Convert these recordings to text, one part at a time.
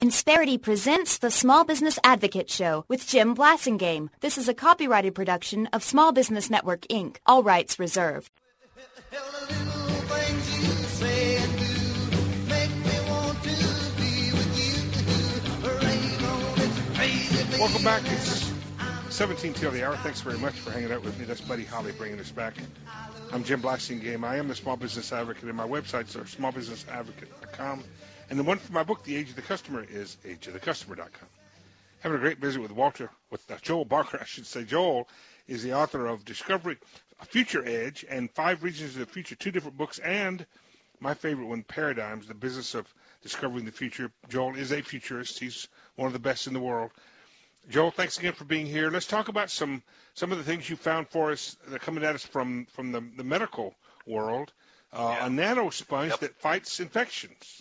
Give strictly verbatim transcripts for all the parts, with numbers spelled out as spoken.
Insperity presents the Small Business Advocate Show with Jim Blasingame. This is a copyrighted production of Small Business Network, Incorporated. All rights reserved. Welcome back. It's seventeen till the hour. Thanks very much for hanging out with me. That's Buddy Holly bringing us back. I'm Jim Blasingame. I am the Small Business Advocate, and my websites are small business advocate dot com. And the one for my book, The Age of the Customer, is age of the customer dot com. Having a great visit with Walter, with uh, Joel Barker, I should say. Joel is the author of Discovery, Future Edge, and Five Regions of the Future, two different books, and my favorite one, Paradigms, the business of discovering the future. Joel is a futurist. He's one of the best in the world. Joel, thanks again for being here. Let's talk about some some of the things you found for us that are coming at us from, from the, the medical world. Uh, yeah. A nano sponge yep. that fights infections.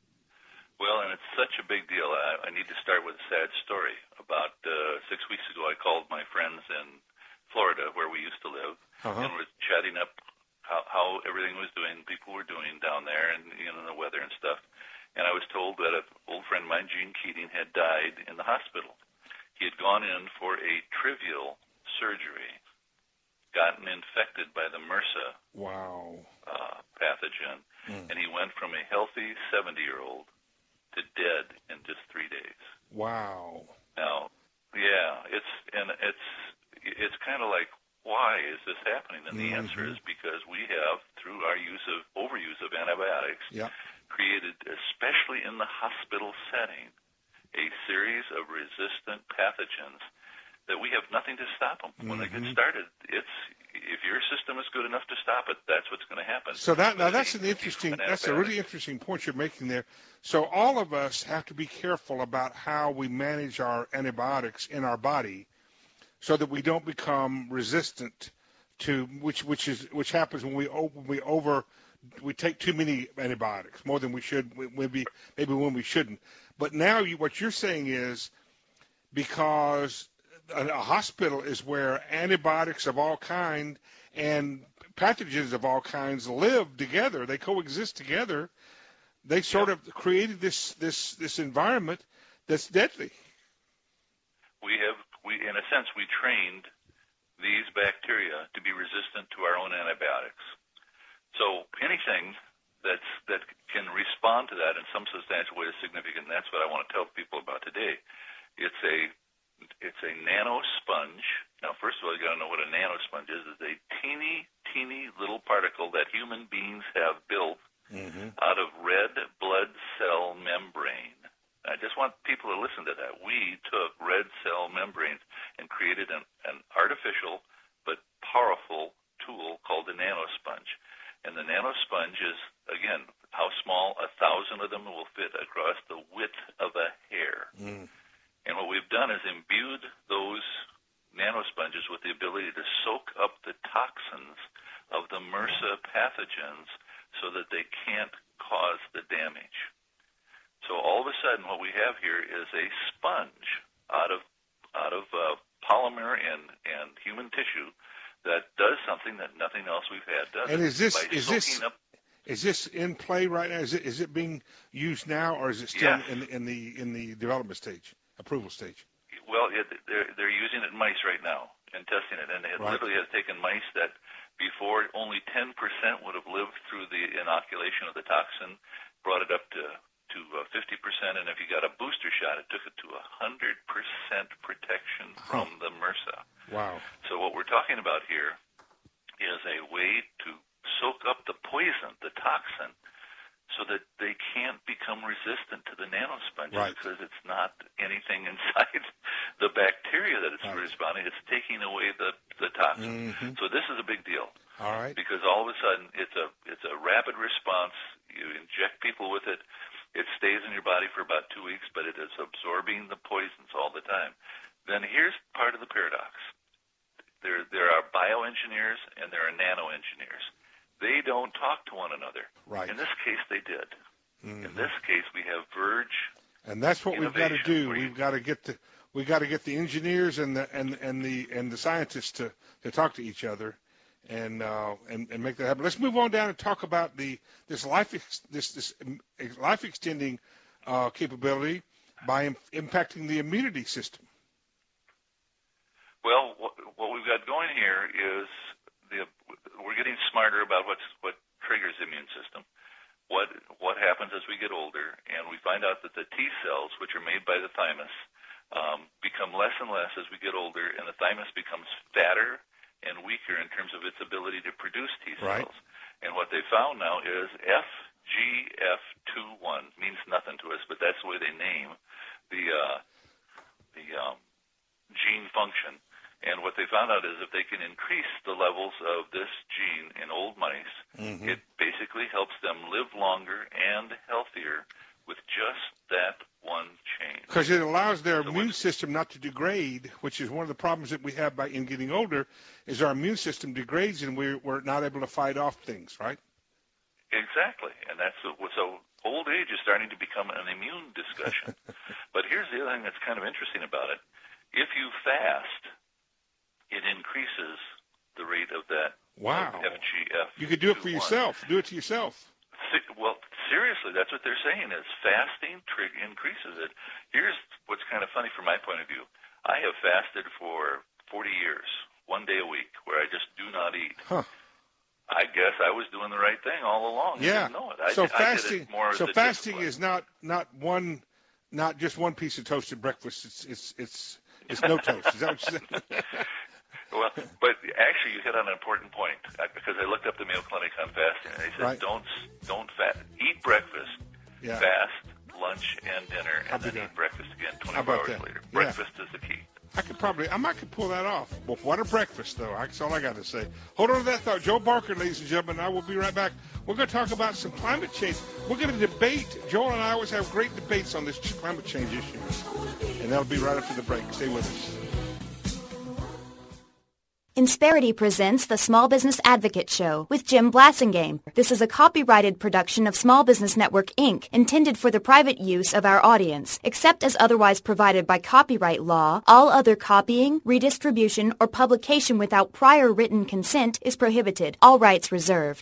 Well, and it's such a big deal. I, I need to start with a sad story. About uh, six weeks ago, I called my friends in Florida, where we used to live, uh-huh. and was chatting up how, how everything was doing, people were doing down there, and you know the weather and stuff. And I was told that an old friend of mine, Gene Keating, had died in the hospital. He had gone in for a trivial surgery, gotten infected by the MRSA wow. uh, pathogen, mm. and he went from a healthy seventy-year-old to dead in just three days. Wow. Now, yeah, it's and it's it's kind of like, why is this happening? And the mm-hmm. answer is because we have, through our use of overuse of antibiotics, yep. created, especially in the hospital setting, a series of resistant pathogens that we have nothing to stop them. When mm-hmm. they get started, it's if your system is good enough to stop it, that's what's going to happen. So that now that's an an interesting, that's a really interesting point you're making there. So all of us have to be careful about how we manage our antibiotics in our body, so that we don't become resistant to which which is which happens when we when we over we take too many antibiotics, more than we should, maybe maybe when we shouldn't. But now you, what you're saying is, because a, a hospital is where antibiotics of all kind and pathogens of all kinds live together, they coexist together. They sort yep. of created this, this this environment that's deadly. We have, we in a sense, we trained these bacteria to be resistant to our own antibiotics. So anything that's that can respond to that in some substantial way is significant, and that's what I want to tell people about today. It's a it's a nano sponge. Now, first of all, you got to know what a nano sponge is. It's a teeny, teeny little particle that human beings have built mm-hmm. out of red blood cell membrane. I just want people to listen to that. We took red cell membranes and created an, an artificial but powerful tool called the nanosponge. And the nanosponge is, again, how small? A thousand of them will fit across the width of a hair. Mm. And what we've done is imbued those nanosponges with the ability to soak up the toxins of the MRSA pathogens so that they can't cause the damage. So all of a sudden, what we have here is a sponge out of out of uh, polymer and, and human tissue that does something that nothing else we've had does. And is this By is this up, is this in play right now? Is it is it being used now, or is it still yes. in the, in the in the development stage, approval stage? Well, it, they're they're using it in mice right now and testing it, and it right. literally has taken mice that before only ten percent would have lived through the inoculation of the toxin, brought it up to to uh, fifty percent, and if you got a booster shot, it took it to one hundred percent protection from huh. the MRSA. Wow. So what we're talking about here is a way to soak up the poison, the toxin, so that they can't become resistant to the nanosponges right. because it's not anything inside the bacteria that it's right. responding. It's taking away the, the toxin. Mm-hmm. So this is a big deal. All right. Because all of a sudden it's a it's a rapid response. You inject people with it. It stays in your body for about two weeks, but it is absorbing the poisons all the time. Then here's part of the paradox. There there are bioengineers and there are nanoengineers. They don't talk to one another. Right. In this case, they did. Mm-hmm. In this case, we have Verge. And that's what we've got to do. You, we've got to get the we got to get the engineers and the and and the and the scientists to, to talk to each other. And, uh, and and make that happen. Let's move on down and talk about the this life ex, this this life extending uh, capability. by im- impacting the immunity system. Well, what, what we've got going here is the we're getting smarter about what's what triggers the immune system. What what happens as we get older, and we find out that the T cells, which are made by the thymus, um, become less and less as we get older, and the thymus becomes fatter and weaker in terms of its ability to produce T cells. Right. And what they found now is F G F twenty-one means nothing to us, but that's the way they name the uh, the um, gene function. And what they found out is if they can increase the levels of this gene in old mice, mm-hmm. it basically helps them live longer and healthier with just that one change. Because it allows their so immune system not to degrade, which is one of the problems that we have by in getting older, is our immune system degrades and we're, we're not able to fight off things, right? Exactly. And that's so old age is starting to become an immune discussion. But here's the other thing that's kind of interesting about it. If you fast, it increases the rate of that wow. F G F. You could do it for yourself. Do it to yourself. Well, seriously, that's what they're saying is fasting trig- increases it. Here's what's kind of funny from my point of view. I have fasted for forty years, one day a week, where I just do not eat. Huh. I guess I was doing the right thing all along. Yeah. I didn't know it. I, so did, fasting, I did it more so as a fasting discipline. is not, not one, not just one piece of toasted breakfast. It's it's it's it's no toast. Is that what you're saying? Well, but actually, you hit on an important point because I looked up the Mayo Clinic on fasting, and they said right. don't don't fast, eat breakfast, yeah. fast, lunch, and dinner, and then done. eat breakfast again twenty-four hours that? later. Yeah. Breakfast is the key. I could probably, I might could pull that off. Well, what a breakfast, though. That's all I got to say. Hold on to that thought. Joel Barker, ladies and gentlemen, I will be right back. We're going to talk about some climate change. We're going to debate. Joel and I always have great debates on this climate change issue. And that'll be right after the break. Stay with us. Insperity presents the Small Business Advocate Show with Jim Blasingame. This is a copyrighted production of Small Business Network, Incorporated, intended for the private use of our audience. Except as otherwise provided by copyright law, all other copying, redistribution, or publication without prior written consent is prohibited. All rights reserved.